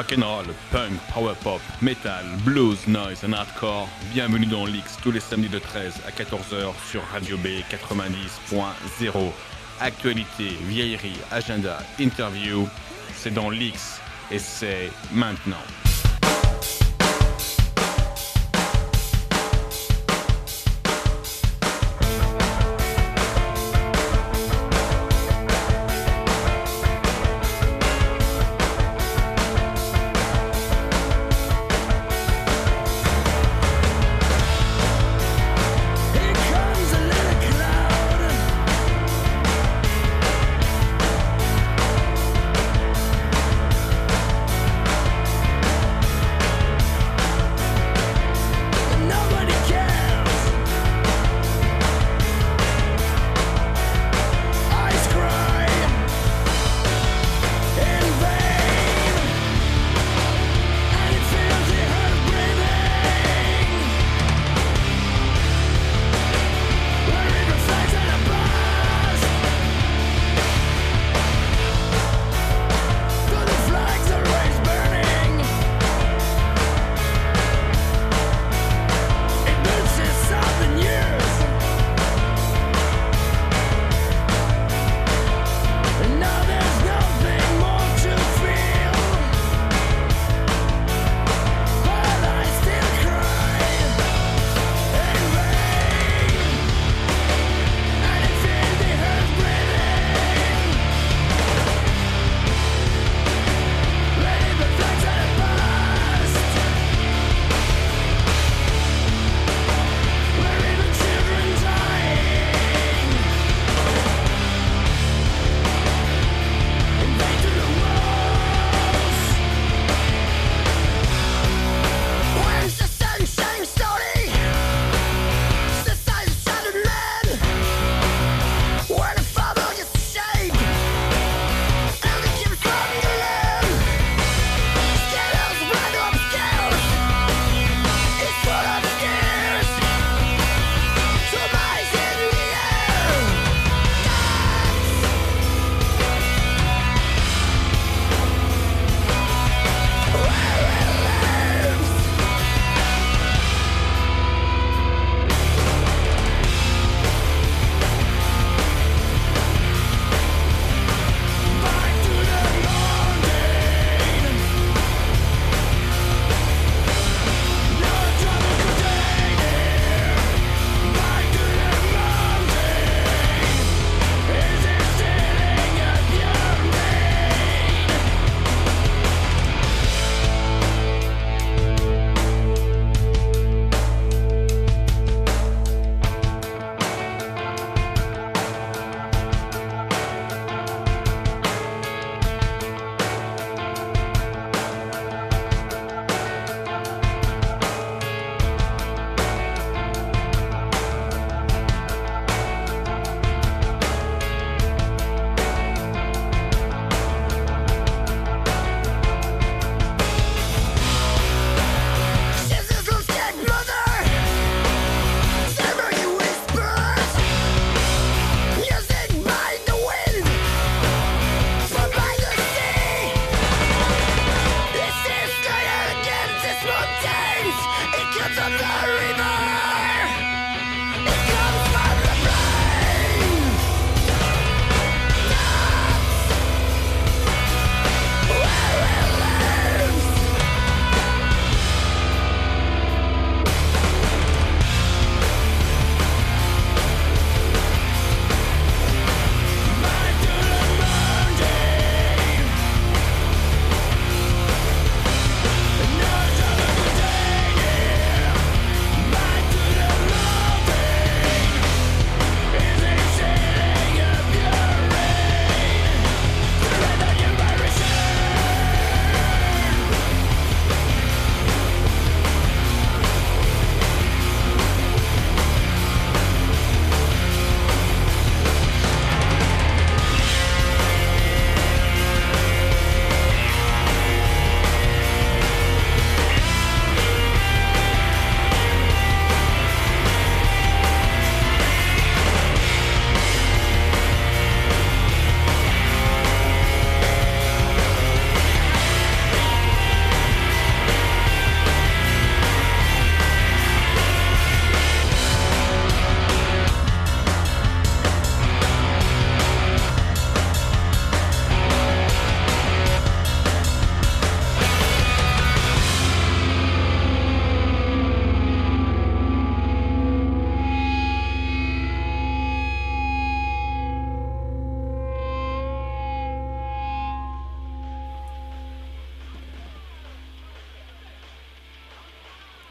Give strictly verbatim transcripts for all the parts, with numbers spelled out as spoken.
rock'n'roll, punk, power pop, metal, blues, noise and hardcore. Bienvenue dans l'X tous les samedis de treize à quatorze heures sur Radio B quatre-vingt-dix point zéro. Actualité, vieillerie, agenda, interview, c'est dans l'X et c'est maintenant. Bye.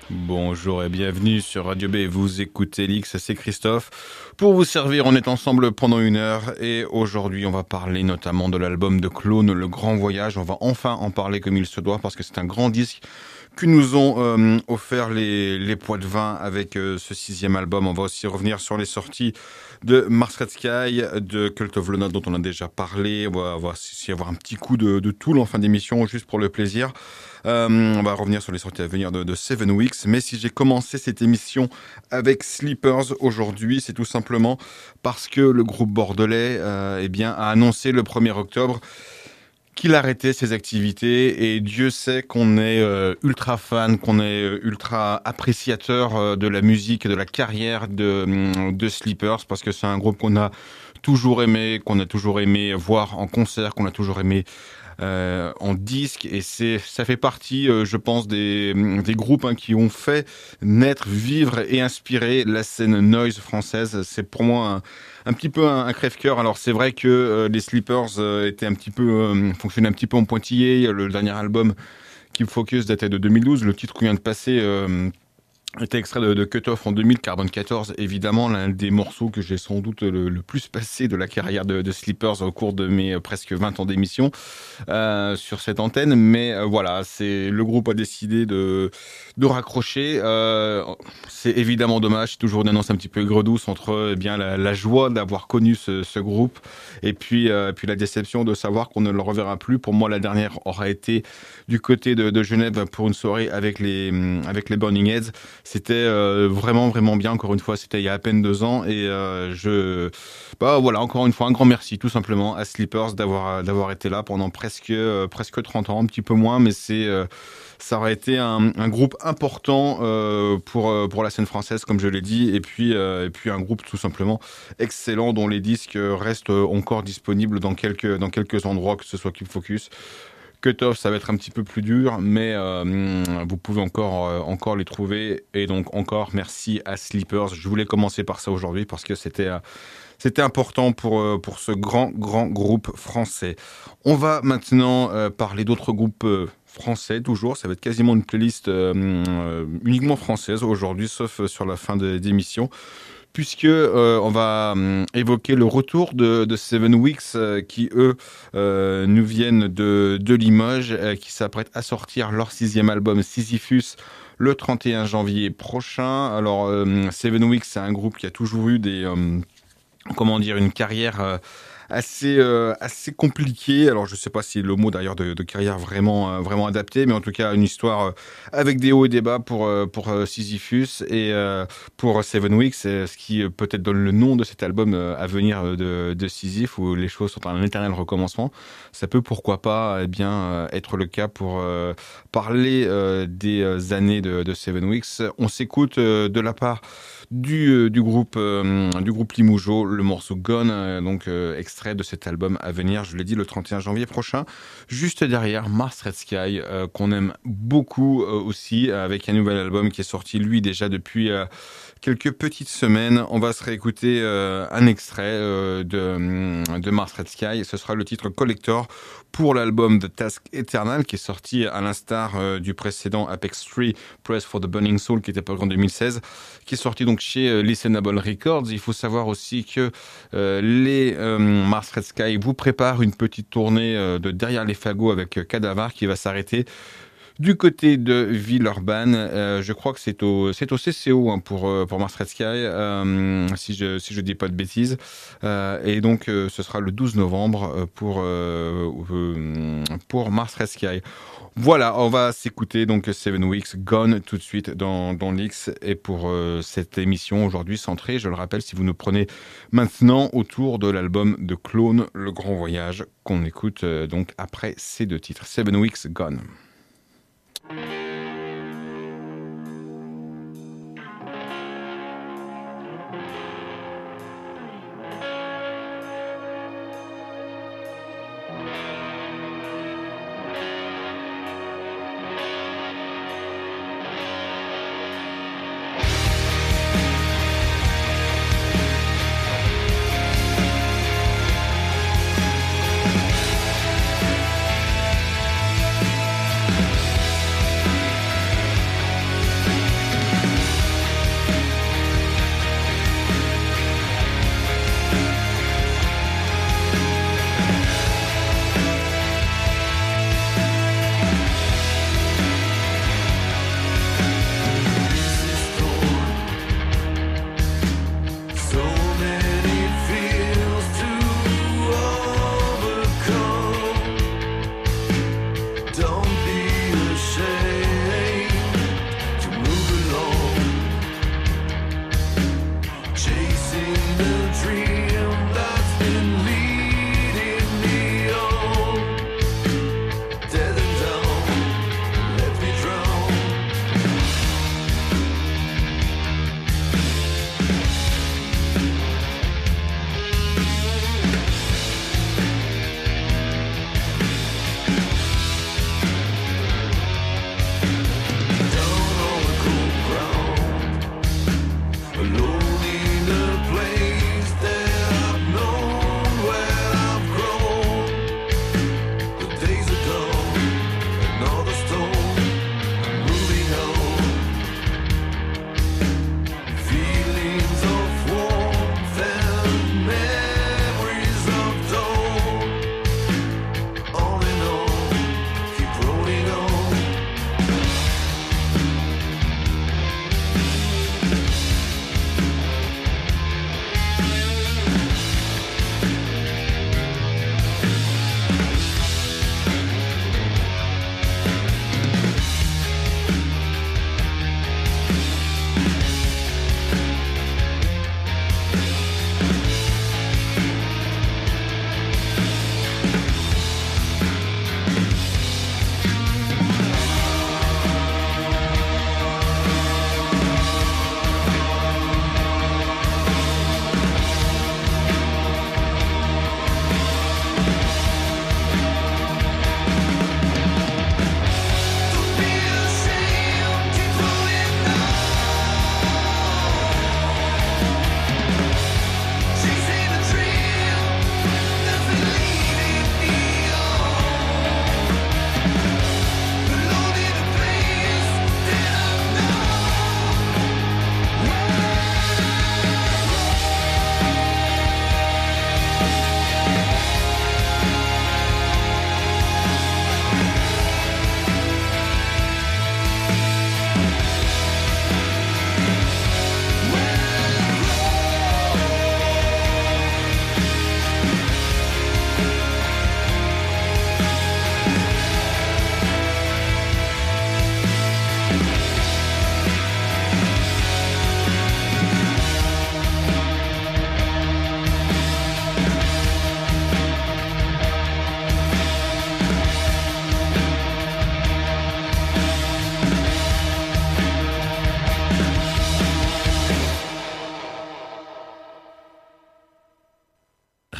Bonjour et bienvenue sur Radio B, vous écoutez Lix, c'est Christophe. Pour vous servir, on est ensemble pendant une heure et aujourd'hui on va parler notamment de l'album de Clone, Le Grand Voyage. On va enfin en parler comme il se doit parce que c'est un grand disque que nous ont euh, offert les, les Poids de Vin avec euh, ce sixième album. On va aussi revenir sur les sorties de Mars Red Sky, de Cult of Luna dont on a déjà parlé. On va, on va aussi avoir un petit coup de, de Tool en fin d'émission juste pour le plaisir. Euh, on va revenir sur les sorties à venir de, de Seven Weeks, mais si j'ai commencé cette émission avec Sleepers aujourd'hui, c'est tout simplement parce que le groupe bordelais euh, eh bien, a annoncé le premier octobre qu'il arrêtait ses activités et Dieu sait qu'on est euh, ultra fan, qu'on est euh, ultra appréciateur euh, de la musique, de la carrière de, de Sleepers parce que c'est un groupe qu'on a toujours aimé, qu'on a toujours aimé voir en concert, qu'on a toujours aimé Euh, en disque et c'est ça fait partie euh, je pense des des groupes hein, qui ont fait naître, vivre et inspirer la scène noise française. C'est pour moi un, un petit peu un, un crève-cœur. Alors c'est vrai que euh, les Sleepers euh, étaient un petit peu euh, fonctionnaient un petit peu en pointillé. Le dernier album Keep Focus datait de deux mille douze, le titre qu'on vient de passer euh, était extrait de, de Cut Off en deux mille, Carbone quatorze, évidemment, l'un des morceaux que j'ai sans doute le, le plus passé de la carrière de, de Sleepers au cours de mes euh, presque vingt ans d'émission euh, sur cette antenne. Mais euh, voilà, c'est le groupe a décidé de, de raccrocher. Euh, c'est évidemment dommage, c'est toujours une annonce un petit peu gredouce entre eh bien la, la joie d'avoir connu ce, ce groupe et puis, euh, puis la déception de savoir qu'on ne le reverra plus. Pour moi, la dernière aura été du côté de, de Genève pour une soirée avec les, avec les Burning Heads. C'était euh, vraiment vraiment bien. Encore une fois, c'était il y a à peine deux ans et euh, je bah voilà, encore une fois un grand merci tout simplement à Sleepers d'avoir d'avoir été là pendant presque euh, presque trente ans, un petit peu moins, mais c'est euh, ça aurait été un, un groupe important euh, pour pour la scène française comme je l'ai dit et puis euh, et puis un groupe tout simplement excellent dont les disques restent encore disponibles dans quelques dans quelques endroits, que ce soit Keep Focus. Cut Off, ça va être un petit peu plus dur, mais euh, vous pouvez encore euh, encore les trouver. Et donc encore merci à Sleepers. Je voulais commencer par ça aujourd'hui parce que c'était euh, c'était important pour euh, pour ce grand grand groupe français. On va maintenant euh, parler d'autres groupes euh, français toujours. Ça va être quasiment une playlist euh, euh, uniquement française aujourd'hui, sauf sur la fin de d'émission. Puisque euh, on va euh, évoquer le retour de, de Seven Weeks euh, qui eux euh, nous viennent de, de Limoges, euh, qui s'apprêtent à sortir leur sixième album Sisyphus le trente et un janvier prochain. Alors euh, Seven Weeks, c'est un groupe qui a toujours eu des euh, comment dire une carrière euh, assez euh, assez compliqué. Alors je sais pas si le mot d'ailleurs de, de carrière vraiment euh, vraiment adapté, mais en tout cas une histoire euh, avec des hauts et des bas pour euh, pour euh, Sisyphus et euh, pour Seven Weeks, ce qui euh, peut-être donne le nom de cet album euh, à venir de, de Sisyphe où les choses sont un éternel recommencement. Ça peut pourquoi pas eh bien euh, être le cas pour euh, parler euh, des années de, de Seven Weeks. On s'écoute euh, de la part du euh, du groupe euh, du groupe Limoujo le morceau Gone, euh, donc euh, extrait de cet album à venir, je l'ai dit, le trente et un janvier prochain. Juste derrière, Mars Red Sky, euh, qu'on aime beaucoup euh, aussi, avec un nouvel album qui est sorti, lui, déjà depuis euh, quelques petites semaines. On va se réécouter euh, un extrait euh, de, de Mars Red Sky. Ce sera le titre Collector pour l'album The Task Eternal, qui est sorti à l'instar euh, du précédent Apex trois, Press for the Burning Soul, qui était paru en deux mille seize, qui est sorti donc chez euh, Listenable Records. Il faut savoir aussi que euh, les euh, Mars Red Sky vous prépare une petite tournée euh, de Derrière les fagots avec euh, Cadavar qui va s'arrêter du côté de Villeurbanne. Euh, je crois que c'est au c'est au C C O hein, pour euh, pour Mars Red Sky, euh, si je si je dis pas de bêtises. Euh, et donc euh, ce sera le douze novembre pour euh, euh, pour Mars Red Sky. Voilà, on va s'écouter donc Seven Weeks Gone tout de suite dans dans l'X et pour euh, cette émission aujourd'hui centrée, je le rappelle, si vous nous prenez maintenant autour de l'album de Clone, Le Grand Voyage, qu'on écoute euh, donc après ces deux titres, Seven Weeks Gone.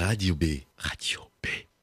Radio B. Radio B.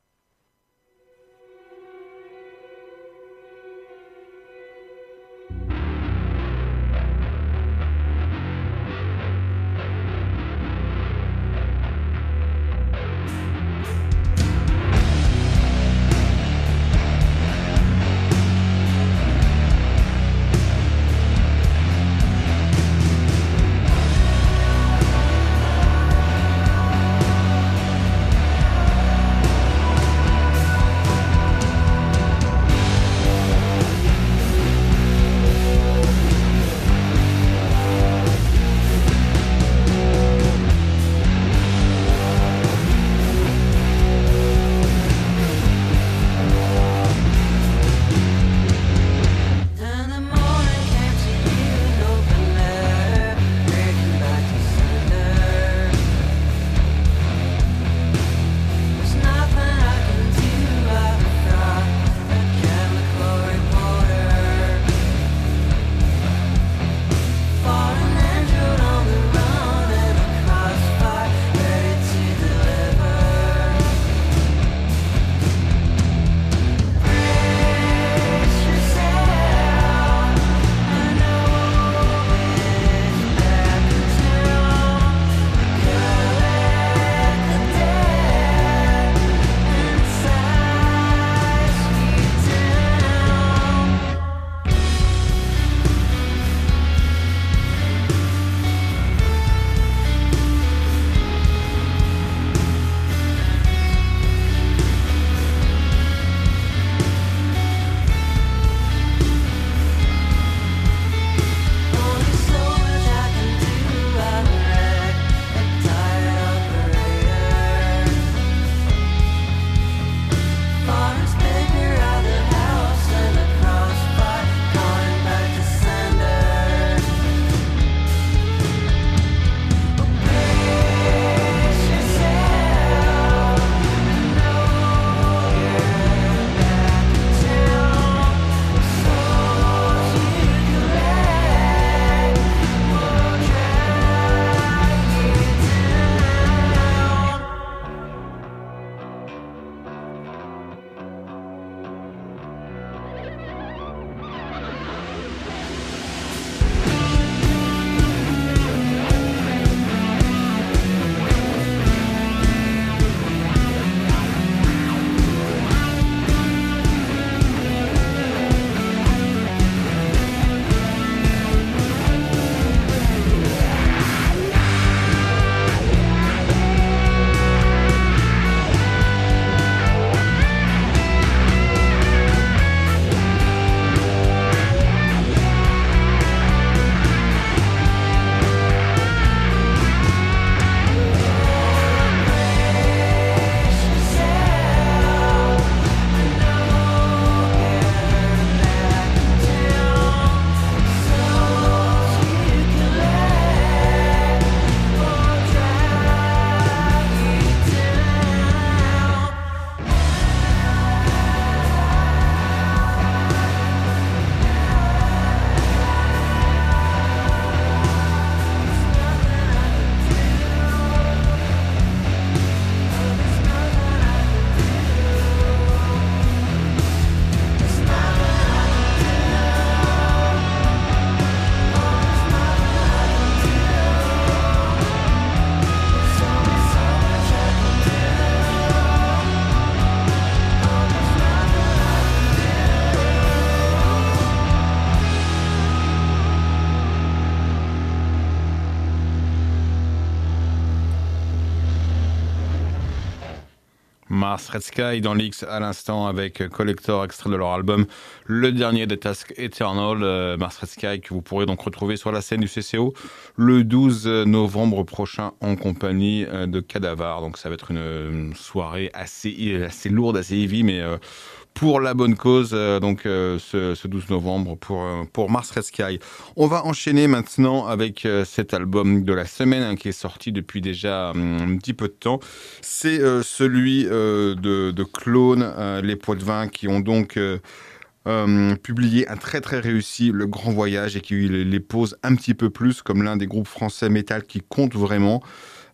Mars Red Sky dans l'X à l'instant avec Collector, extrait de leur album le dernier des Task Eternal, euh, Mars Red Sky, que vous pourrez donc retrouver sur la scène du C C O le douze novembre prochain en compagnie euh, de Cadavar. Donc ça va être une, une soirée assez, assez lourde, assez heavy, mais euh, pour la bonne cause, euh, donc euh, ce, ce douze novembre pour, euh, pour Mars Red Sky. On va enchaîner maintenant avec euh, cet album de la semaine hein, qui est sorti depuis déjà um, un petit peu de temps. C'est euh, celui euh, de, de Clone, euh, les Poitvins, qui ont donc euh, euh, publié un très très réussi Le Grand Voyage et qui les pose un petit peu plus comme l'un des groupes français métal qui compte vraiment.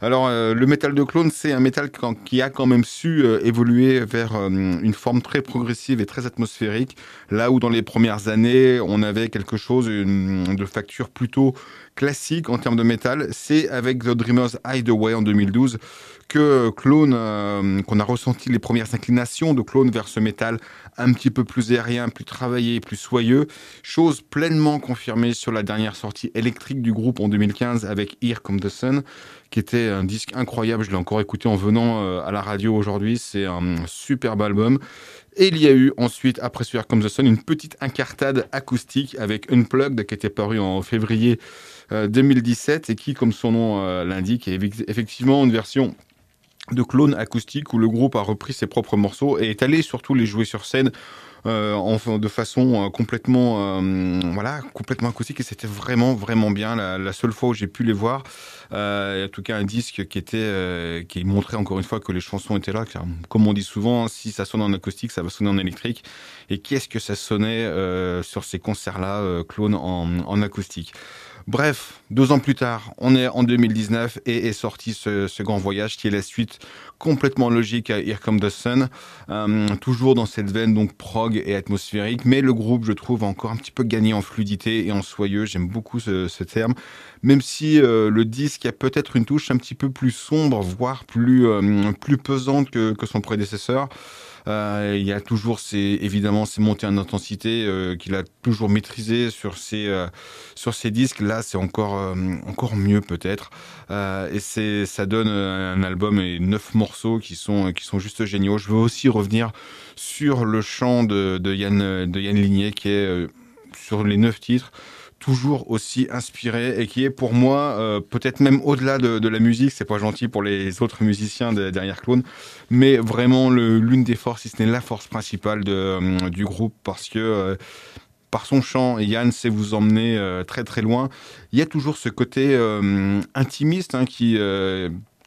Alors, euh, le métal de Clone, c'est un métal quand, qui a quand même su euh, évoluer vers euh, une forme très progressive et très atmosphérique. Là où dans les premières années, on avait quelque chose une, de facture plutôt classique en termes de métal, c'est avec The Dreamers Hideaway en deux mille douze que Clone, euh, qu'on a ressenti les premières inclinations de Clone vers ce métal un petit peu plus aérien, plus travaillé, plus soyeux. Chose pleinement confirmée sur la dernière sortie électrique du groupe en deux mille quinze avec Here Comes the Sun, qui était un disque incroyable. Je l'ai encore écouté en venant euh, à la radio aujourd'hui. C'est un superbe album. Et il y a eu ensuite, après ce Here Comes the Sun, une petite incartade acoustique avec Unplugged qui était paru en février euh, deux mille dix-sept et qui, comme son nom euh, l'indique, est effectivement une version de Clone acoustique où le groupe a repris ses propres morceaux et est allé surtout les jouer sur scène euh, en, de façon euh, complètement euh, voilà complètement acoustique, et c'était vraiment vraiment bien. La, la seule fois où j'ai pu les voir, euh, en tout cas un disque qui était euh, qui montrait encore une fois que les chansons étaient là, car, comme on dit souvent, si ça sonne en acoustique ça va sonner en électrique, et qu'est-ce que ça sonnait euh, sur ces concerts là euh, Clone en, en acoustique. Bref, deux ans plus tard, on est en deux mille dix-neuf et est sorti ce, ce grand voyage qui est la suite complètement logique à Here Comes the Sun, euh, toujours dans cette veine donc prog et atmosphérique, mais le groupe, je trouve, a encore un petit peu gagné en fluidité et en soyeux. J'aime beaucoup ce, ce terme, même si euh, le disque a peut-être une touche un petit peu plus sombre, voire plus euh, plus pesante que, que son prédécesseur. Euh, il y a toujours ces, évidemment ces montées en intensité euh, qu'il a toujours maîtrisées sur ses, euh, sur ses disques. Là, c'est encore, euh, encore mieux peut-être. Euh, et c'est, ça donne un album et neuf morceaux qui sont, qui sont juste géniaux. Je veux aussi revenir sur le chant de, de, Yann, de Yann Ligné qui est euh, sur les neuf titres, toujours aussi inspiré et qui est pour moi euh, peut-être même au-delà de, de la musique. C'est pas gentil pour les autres musiciens de, derrière Clone, mais vraiment le, l'une des forces, si ce n'est la force principale de, euh, du groupe, parce que euh, par son chant, Yann sait vous emmener euh, très très loin. Il y a toujours ce côté euh, intimiste hein, qui euh,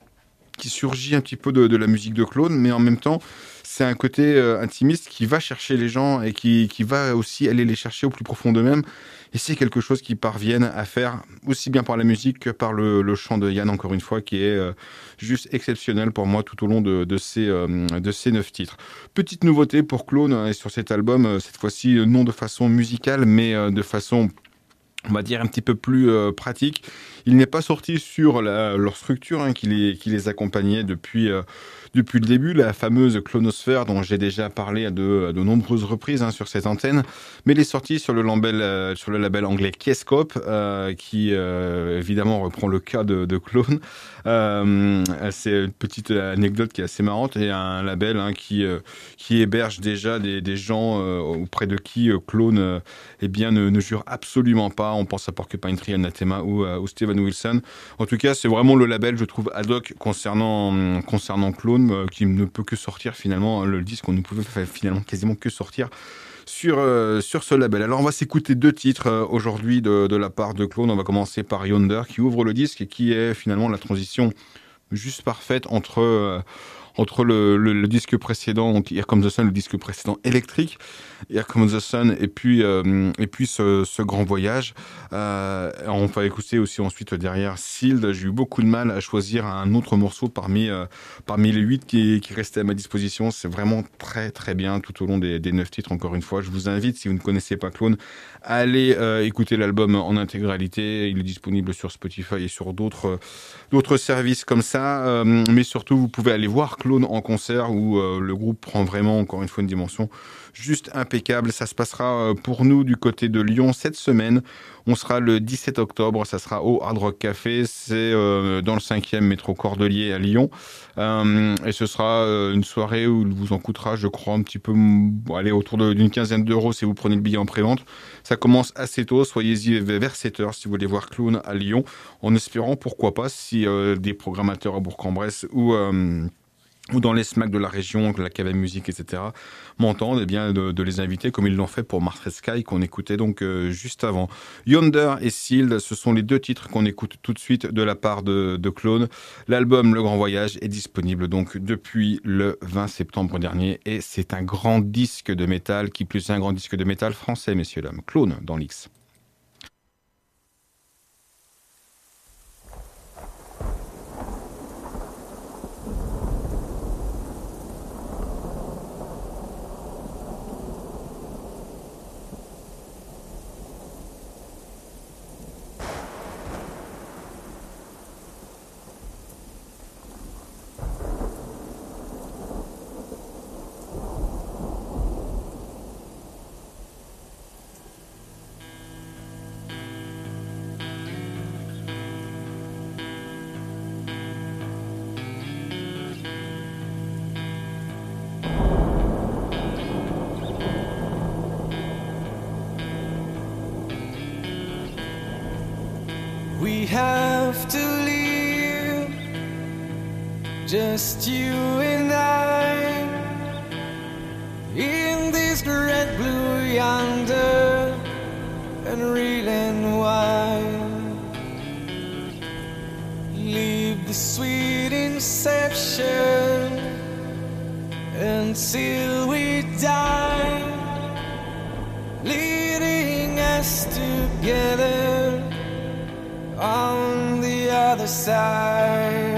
qui surgit un petit peu de, de la musique de Clone, mais en même temps c'est un côté euh, intimiste qui va chercher les gens et qui, qui va aussi aller les chercher au plus profond d'eux-mêmes. Et c'est quelque chose qu'ils parviennent à faire aussi bien par la musique que par le, le chant de Yann, encore une fois, qui est euh, juste exceptionnel pour moi tout au long de, de, ces, euh, de ces neuf titres. Petite nouveauté pour Clone euh, sur cet album, euh, cette fois-ci non de façon musicale, mais euh, de façon, on va dire, un petit peu plus euh, pratique. Il n'est pas sorti sur la, leur structure hein, qui, les, qui les accompagnait depuis, euh, depuis le début, la fameuse clonosphère dont j'ai déjà parlé à de, à de nombreuses reprises hein, sur cette antenne, mais il est sorti sur le label, euh, sur le label anglais Keyscope, euh, qui euh, évidemment reprend le cas de, de Clone. Euh, c'est une petite anecdote qui est assez marrante, et un label hein, qui, euh, qui héberge déjà des, des gens euh, auprès de qui euh, Clone euh, eh bien, ne, ne jure absolument pas. On pense à Porcupine Tree, Anathema ou, euh, ou Steven Wilson. En tout cas, c'est vraiment le label, je trouve, ad hoc concernant, concernant Clone, euh, qui ne peut que sortir finalement, le disque, on ne pouvait finalement quasiment que sortir sur, euh, sur ce label. Alors on va s'écouter deux titres euh, aujourd'hui de, de la part de Clone. On va commencer par Yonder qui ouvre le disque et qui est finalement la transition juste parfaite entre... Euh, entre le, le, le disque précédent, donc Here Comes the Sun, le disque précédent électrique, Here Comes the Sun, et puis, euh, et puis ce, ce grand voyage. Euh, on va écouter aussi ensuite derrière Sealed. J'ai eu beaucoup de mal à choisir un autre morceau parmi, euh, parmi les huit qui, qui restaient à ma disposition. C'est vraiment très très bien tout au long des, des neuf titres. Encore une fois, je vous invite, si vous ne connaissez pas Clone, à aller euh, écouter l'album en intégralité. Il est disponible sur Spotify et sur d'autres, d'autres services comme ça. Euh, mais surtout, vous pouvez aller voir Clone en concert où euh, le groupe prend vraiment encore une fois une dimension juste impeccable. Ça se passera euh, pour nous du côté de Lyon cette semaine. On sera le dix-sept octobre, ça sera au Hard Rock Café, c'est euh, dans le cinquième métro Cordelier à Lyon. Euh, et ce sera euh, une soirée où il vous en coûtera, je crois, un petit peu, bon, allez, autour de, d'une quinzaine d'euros si vous prenez le billet en prévente. Ça commence assez tôt, soyez-y vers sept heures si vous voulez voir Clone à Lyon, en espérant, pourquoi pas, si euh, des programmateurs à Bourg-en-Bresse ou... Euh, ou dans les smacks de la région, la cave à musique, et cetera, m'entendent, eh bien, de, de les inviter, comme ils l'ont fait pour Mars Sky, qu'on écoutait donc euh, juste avant. Yonder et Sealed, ce sont les deux titres qu'on écoute tout de suite de la part de, de Clone. L'album Le Grand Voyage est disponible donc depuis le vingt septembre dernier, et c'est un grand disque de métal, qui plus est un grand disque de métal français, messieurs, dames. Clone dans l'X. We have to leave, just you and I, in this red blue yonder, and real and wide. Leave the sweet inception until we die, leading us together on the other side.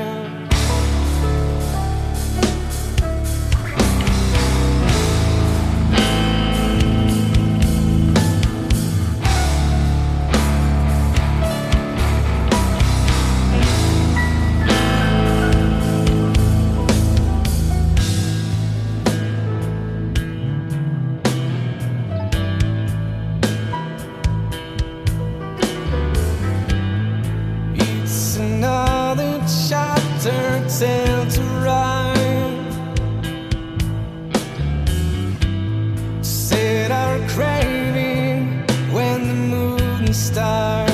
Tale to write, set our craving when the moon starts.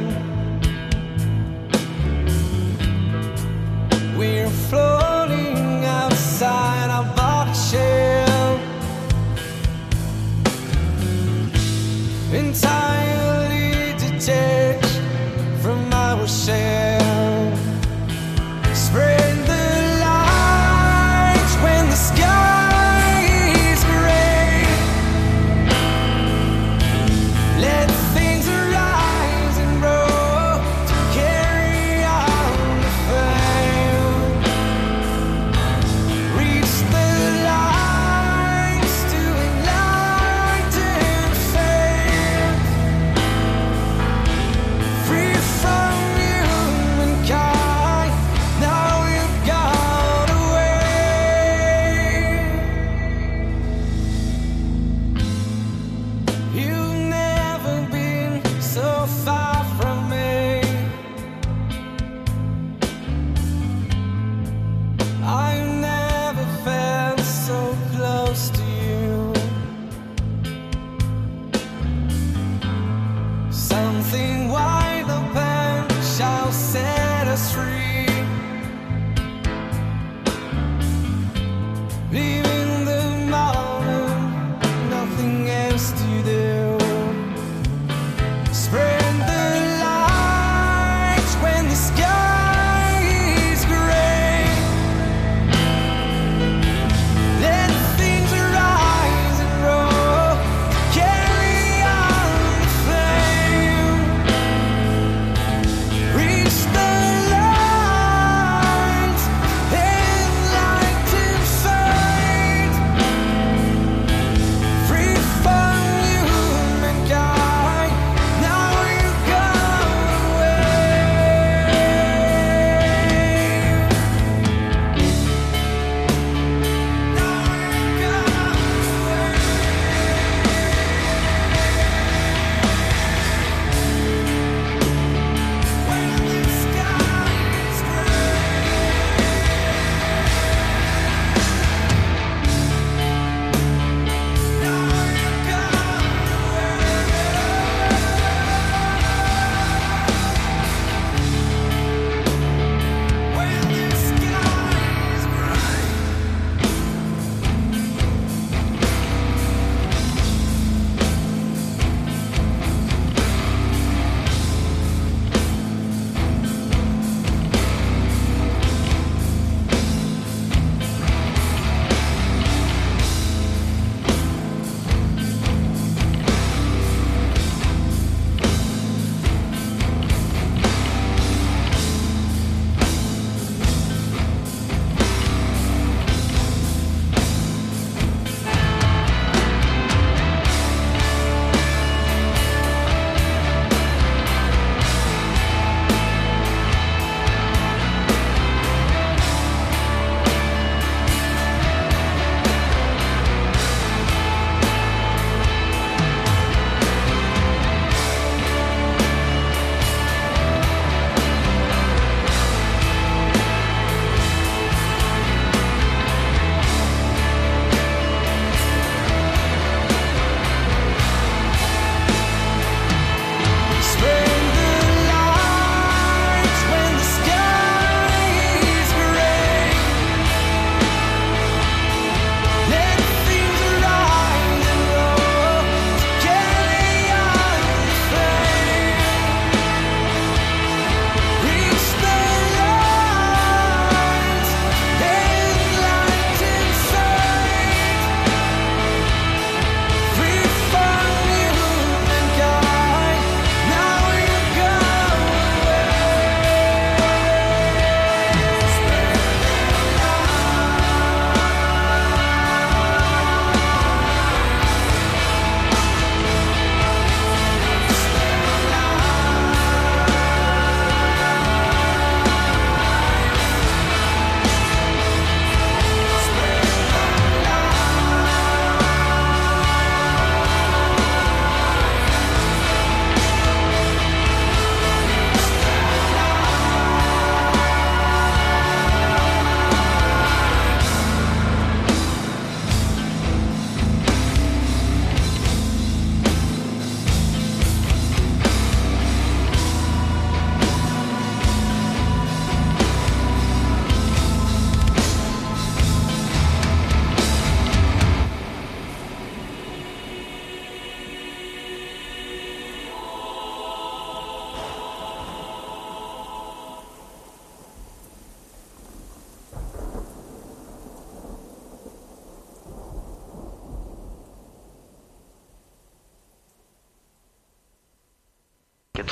We're floating outside our body shell, entirely detached from our shell. Spread the light when the sky is gray. Let things rise and grow to carry on the flame. Reach the lights to enlighten fame.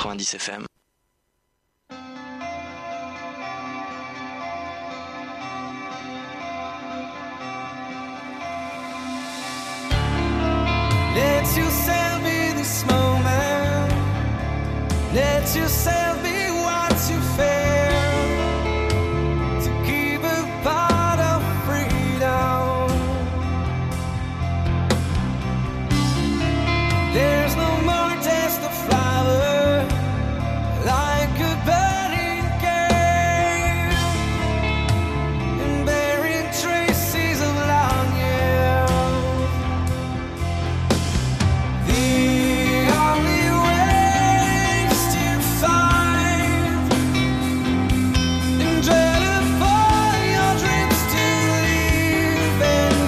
quatre-vingt-dix F M. Let yourself be this moment. Let yourself be what you feel. To keep a part of freedom. There's no more taste of flower like a burning cave and bearing traces of long years. The only way is to find and dread upon your dreams to live and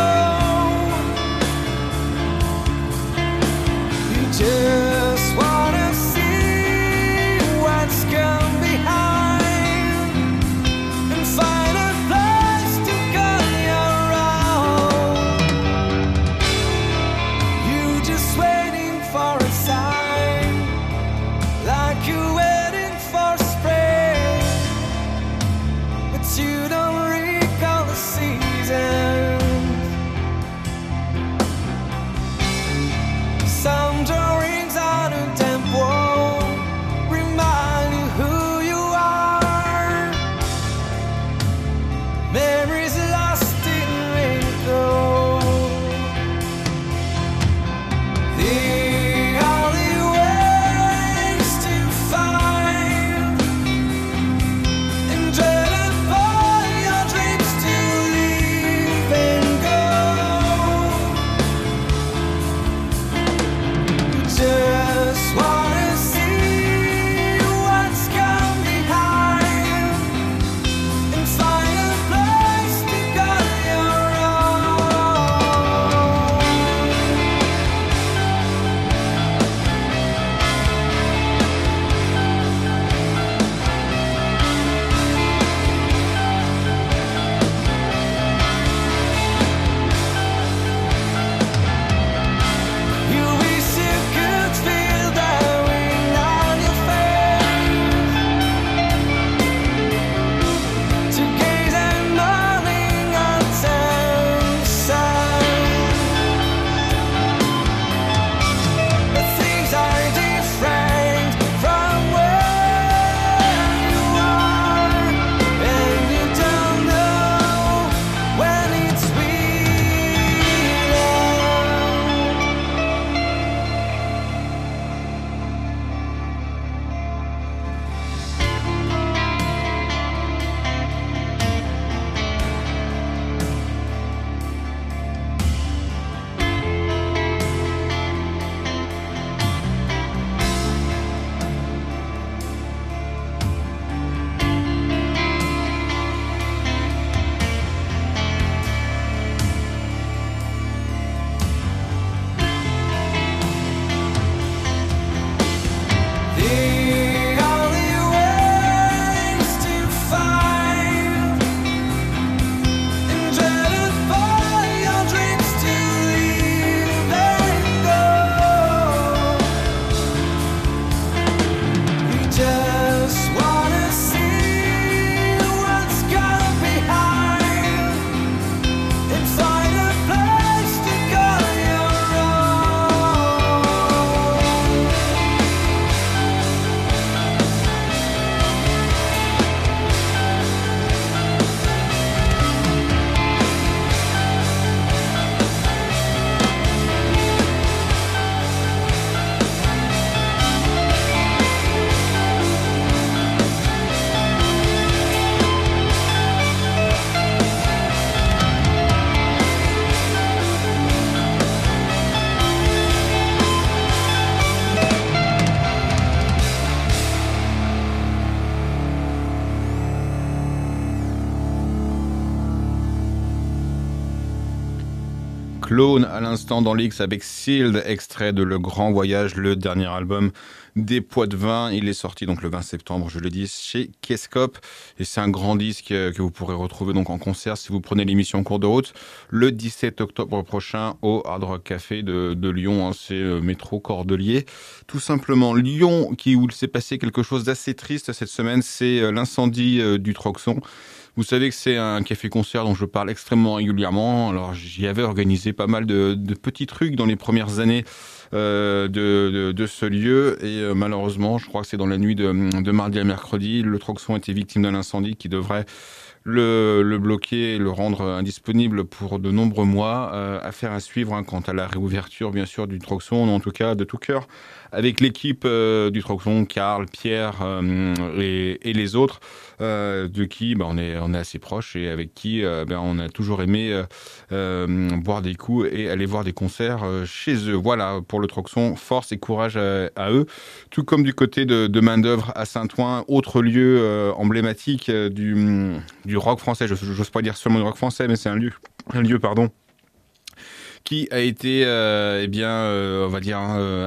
go. You just wanna see what's come behind and find a place to call your own. You just waiting for a sign, like you're waiting for spring, but you don't recall the seasons. Some drawings on a temple remind you who you are. Memories lost in wrinkles. The only way is to find and dread upon your dreams to live and go. You just wanna see what's come behind and find a place to call your own. You wish you could feel the wind on your face, to gaze at morning autumn sun. But things are different from where you are, and you don't know when it's real. The only way is to find and dread upon your dreams to live and go. You just wanna see what's come behind and find a place to call your own. Clone à l'instant dans l'X avec Sealed, extrait de Le Grand Voyage, le dernier album des Poitevins. Il est sorti donc le vingt septembre, je le dis, chez Kescope. Et c'est un grand disque que vous pourrez retrouver donc en concert si vous prenez l'émission en cours de route le dix-sept octobre prochain au Hard Rock Café de, de Lyon. Hein, c'est euh, métro Cordelier. Tout simplement, Lyon, qui, où il s'est passé quelque chose d'assez triste cette semaine, c'est euh, l'incendie euh, du Troxon. Vous savez que c'est un café-concert dont je parle extrêmement régulièrement. Alors, j'y avais organisé pas mal de, de petits trucs dans les premières années euh, de, de, de ce lieu. Et euh, malheureusement, je crois que c'est dans la nuit de, de mardi à mercredi, le Troxon a été victime d'un incendie qui devrait le, le bloquer et le rendre indisponible pour de nombreux mois. Euh, affaire à suivre hein, quant à la réouverture, bien sûr, du Troxon, en tout cas de tout cœur, avec l'équipe euh, du Troxon, Karl, Pierre euh, et, et les autres, euh, de qui bah, on, est, on est assez proches et avec qui euh, bah, on a toujours aimé euh, euh, boire des coups et aller voir des concerts euh, chez eux. Voilà, pour le Troxon, force et courage à, à eux. Tout comme du côté de, de Main-d'œuvre à Saint-Ouen, autre lieu euh, emblématique euh, du, du rock français. Je n'ose pas dire seulement du rock français, mais c'est un lieu, un lieu pardon, qui a été, euh, eh bien, euh, on va dire, euh,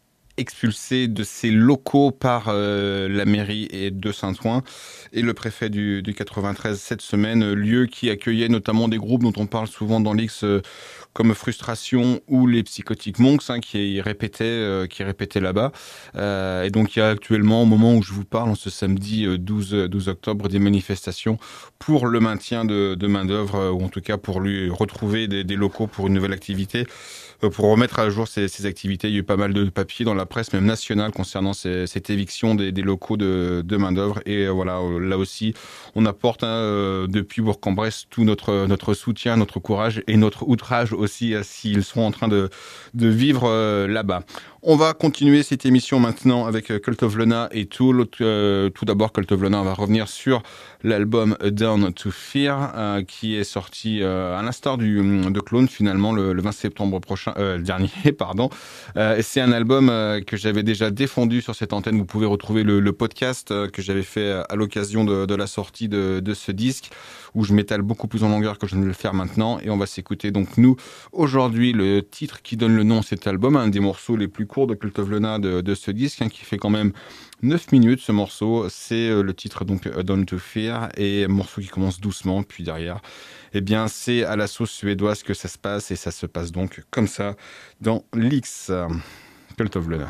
expulsé de ses locaux par euh, la mairie de Saint-Ouen et le préfet du, du quatre-vingt-treize cette semaine, lieu qui accueillait notamment des groupes dont on parle souvent dans l'X euh, comme Frustration ou les Psychotic Monks hein, qui répétaient euh, qui répétaient là-bas. Euh, et donc il y a actuellement, au moment où je vous parle, en ce samedi douze octobre, des manifestations pour le maintien de, de main-d'œuvre ou en tout cas pour lui retrouver des, des locaux pour une nouvelle activité. Pour remettre à jour ces, ces activités, il y a eu pas mal de papiers dans la presse, même nationale, concernant ces, cette éviction des, des locaux de, de main-d'œuvre. Et voilà, là aussi, on apporte hein, depuis Bourg-en-Bresse tout notre, notre soutien, notre courage et notre outrage aussi s'ils sont en train de, de vivre euh, là-bas. On va continuer cette émission maintenant avec Cult of Luna et Tool. Euh, tout d'abord, Cult of Luna, on va revenir sur l'album Down to Fear, euh, qui est sorti euh, à l'instar du, de Clone, finalement, le, le vingt septembre prochain, euh, dernier, pardon. Euh, c'est un album euh, que j'avais déjà défendu sur cette antenne. Vous pouvez retrouver le, le podcast euh, que j'avais fait à l'occasion de, de la sortie de, de ce disque, où je m'étale beaucoup plus en longueur que je ne vais le faire maintenant. Et on va s'écouter donc, nous, aujourd'hui, le titre qui donne le nom à cet album, un des morceaux les plus courts de Cult of Luna de, de ce disque, hein, qui fait quand même neuf minutes, ce morceau. C'est euh, le titre, donc, Down to Fear, et un morceau qui commence doucement, puis derrière, eh bien, c'est à la sauce suédoise que ça se passe, et ça se passe donc comme ça dans l'X. Cult of Luna.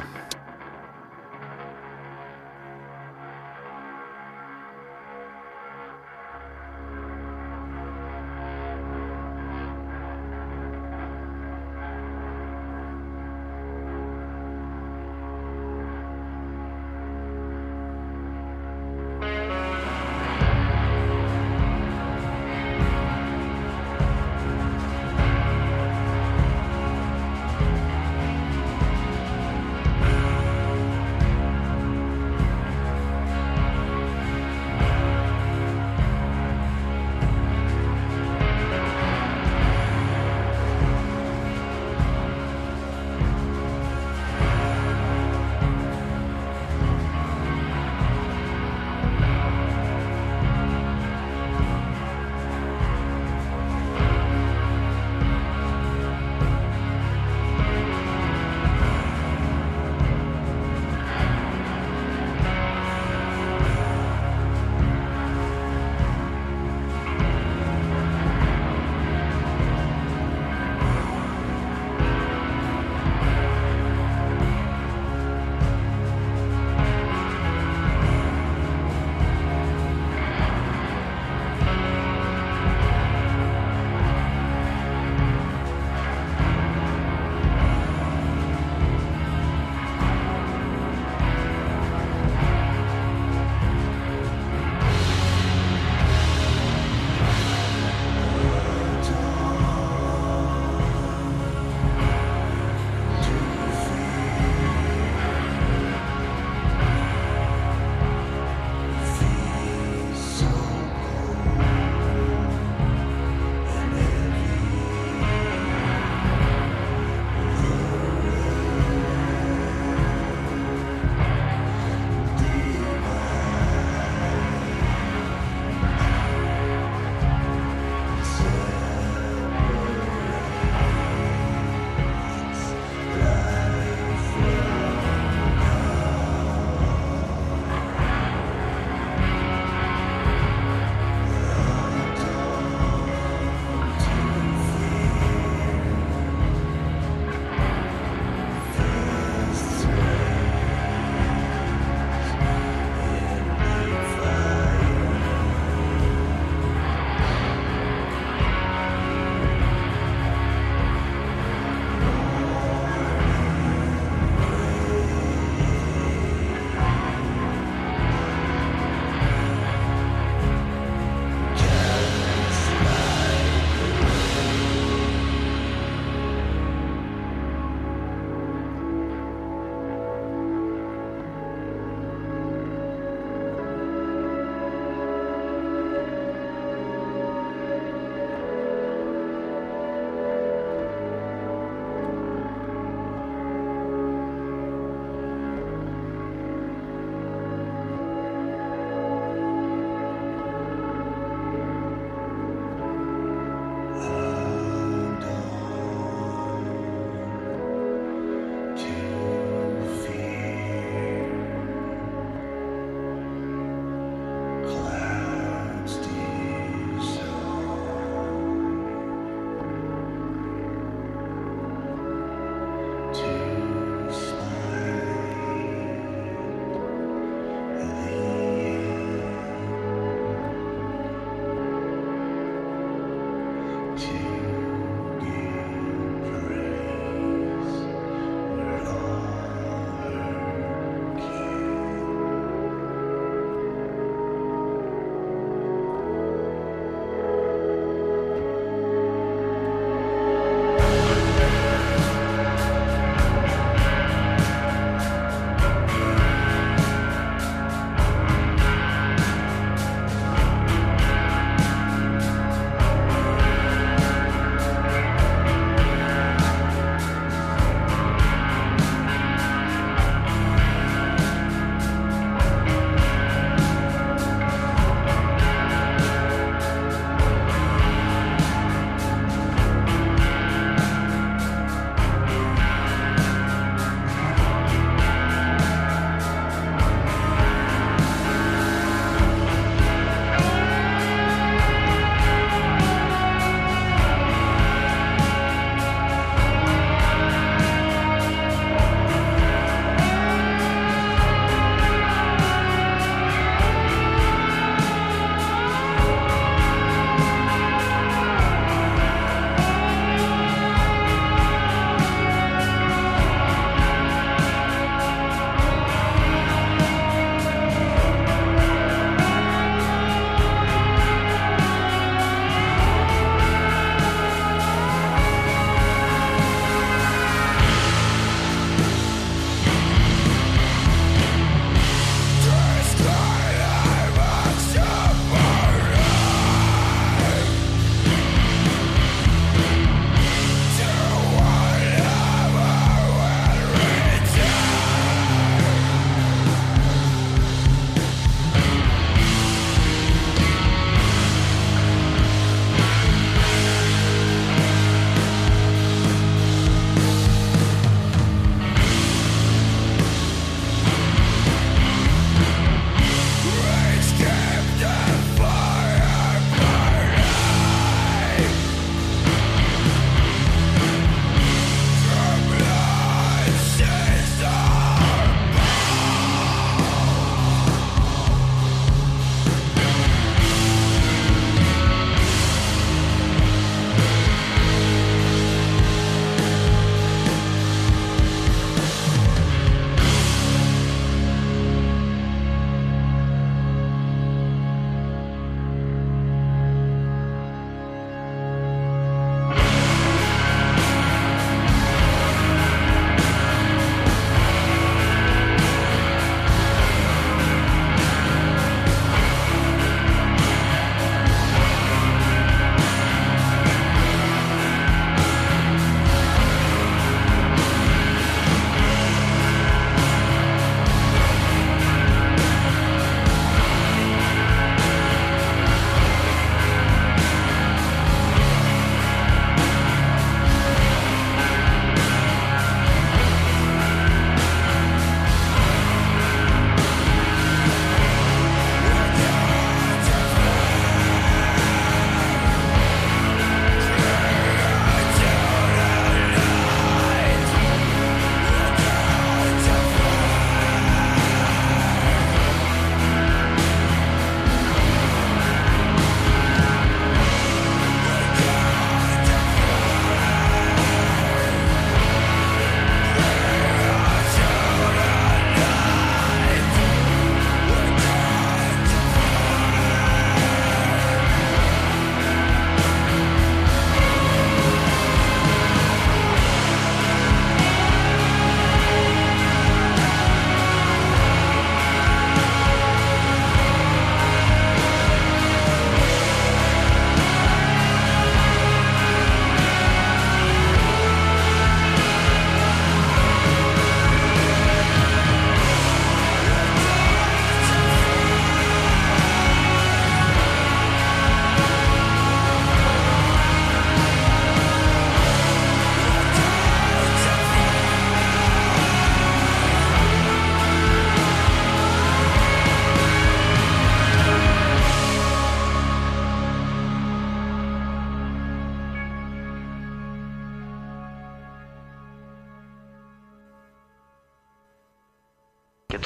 Thank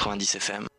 quatre-vingt-dix F M.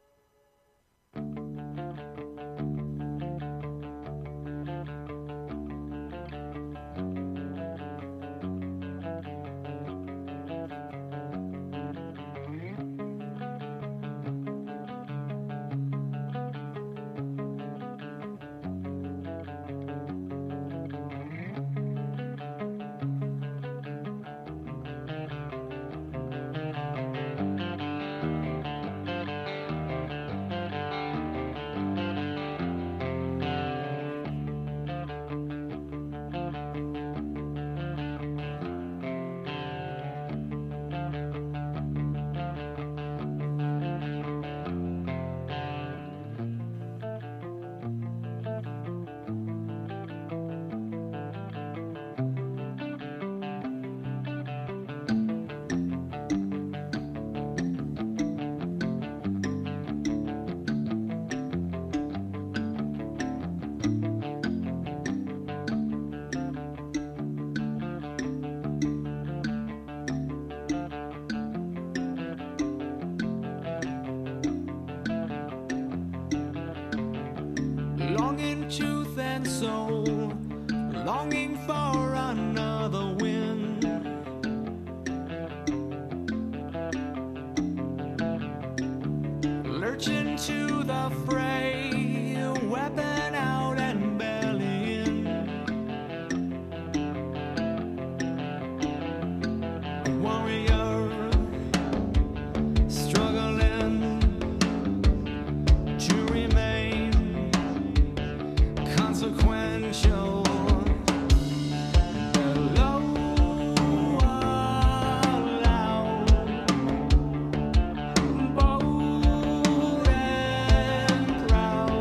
Longing truth and soul, longing for another wind. Lurching to the fray, weapon out and belly in. Warrior, struggling to remain consequential. Bold and proud.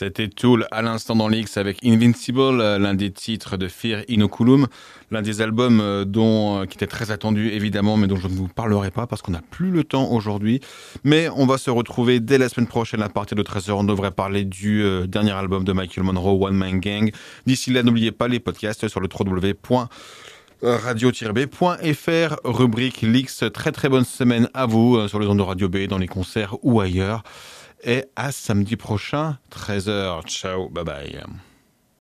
C'était Tool à l'instant dans l'X avec Invincible, l'un des titres de Fear Inoculum, l'un des albums dont, qui était très attendu évidemment, mais dont je ne vous parlerai pas parce qu'on n'a plus le temps aujourd'hui. Mais on va se retrouver dès la semaine prochaine à partir de treize heures. On devrait parler du euh, dernier album de Michael Monroe, One Man Gang. D'ici là, n'oubliez pas les podcasts sur le w w w point radio tiret b point f r, rubrique L'X. Très très bonne semaine à vous euh, sur les ondes de Radio B, dans les concerts ou ailleurs. Et à samedi prochain, treize heures. Ciao, bye bye.